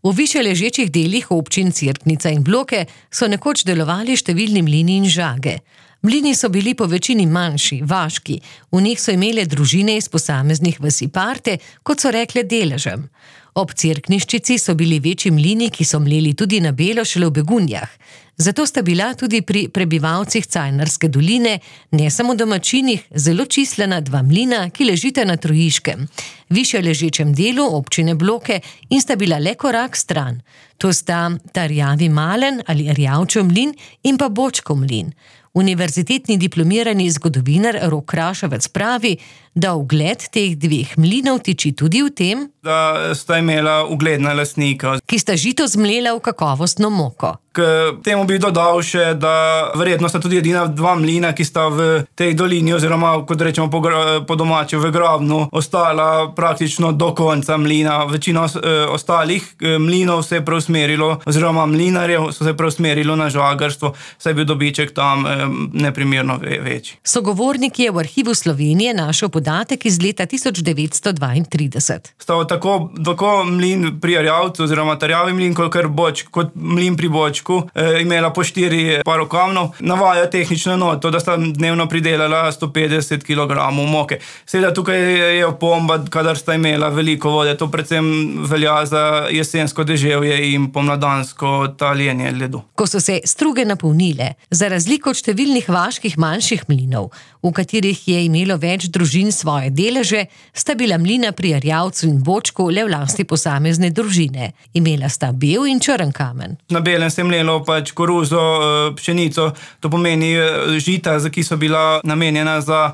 V više ležečih delih občin Cerknica in Bloke so nekoč delovali številni mlini in žage. Mlini so bili po večini manjši, vaški, v njih so imele družine iz posameznih vasi parte, kot so rekle deležem. Ob Cerkniščici so bili večji mlini, ki so mleli tudi na belo šele v Begunjah. Zato sta bila tudi pri prebivalcih Cajnarske doline, ne samo domačinih, zelo čislena dva mlina, ki ležite na Trojiškem, višje ležečem delu občine Bloke in sta bila le korak stran. To sta Rjavi Malen ali Rjavčev mlin in pa Bočkov mlin. Univerzitetni diplomirani zgodovinar Rok Kraševec pravi, da ugled teh dveh mlinov tiči tudi v tem, da sta imela ugledna lastnika, ki sta žito zmlela v kakovostno moko. K temu bi dodal še, da verjetno sta tudi edina dva mlina, ki sta v tej dolini oziroma, kot rečemo po domače, v Grabnu, ostala praktično do konca mlina. Večino ostalih mlinov se je preusmerilo, oziroma mlinarjev so se preusmerilo na žagarstvo, saj je bil dobiček tam neprimerno večji. Sogovornik je v Arhivu Slovenije našel podatek iz leta 1932. Sta tako mlin pri Rjavcu oziroma Rjavi mlin, kot mlin pri Bočku imela po 4 parokamnov. Navaja tehnično noto, da sta dnevno pridelala 150 kg moke. Seveda tukaj je opomba, kadar sta imela veliko vode. To predvsem velja za jesensko deževje in pomladansko taljenje ledu. Ko so se struge napolnile, za razliko od številnih vaških manjših mlinov, v katerih je imelo več družin svoje deleže, sta bila mlina pri Rjavcu in Bočku le v lasti posamezne družine. Imela sta bel in črn kamen. Na belem se mlelo koruzo, pšenico, to pomeni žita, ki so bila namenjena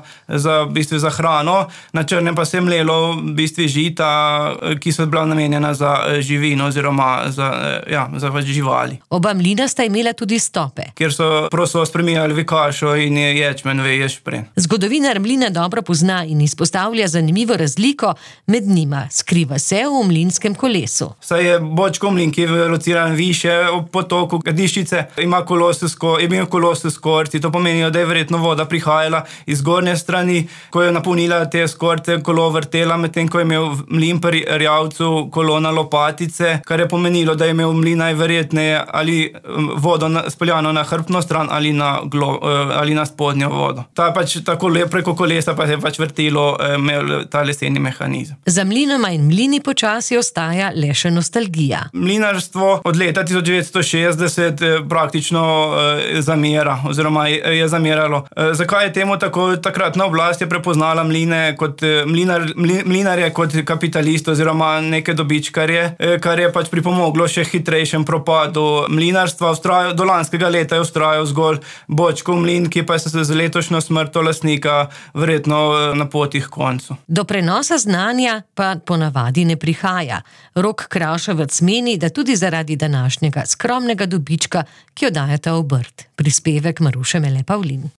za hrano, na črnem pa se mlelo žita, ki so bila namenjena za živino oziroma za živali. Oba mlina sta imela tudi stope, kjer so prosto spreminjali v kašo in ječmen v ješpren. Zgodovinar mlina dobro pozna in izpostavlja zanimivo razliko med njima. Skriva se v mlinskem kolesu. Saj je Bočkov mlin, ki je lociran više ob potoku Gradiščice, ima kolose s korci. To pomeni, da je verjetno voda prihajala iz zgornje strani, ko je napolnila te skorce, kolo vrtela, medtem ko je imel mlin pri Rjavcu kolo na lopatice, kar je pomenilo, da je imel mlin najverjetneje ali vodo speljano na hrbtno stran ali na spodnjo vodo. Ta tako preko kolesa pa se je vrtilo ta leseni mehanizem. Za mlinoma in mlini počasi ostaja le še nostalgija. Mlinarstvo od leta 1960 praktično zamera, oziroma je zameralo. Zakaj je temu tako? Takratna oblast je prepoznala mlinarje kot kapitalist oziroma neke dobičkarje, kar je pripomoglo še hitrejšem propadu mlinarstva. Do lanskega leta je vztrajal zgolj Bočkov mlin, ki pa se z letošnjo smrtjo lastnika verjetno na poti k koncu. Do prenosa znanja pa ponavadi ne prihaja. Rok Kraševec meni, da tudi zaradi današnjega skromnega dobička, ki jo dajeta obrt. Prispevek Maruše Mele Pavlin.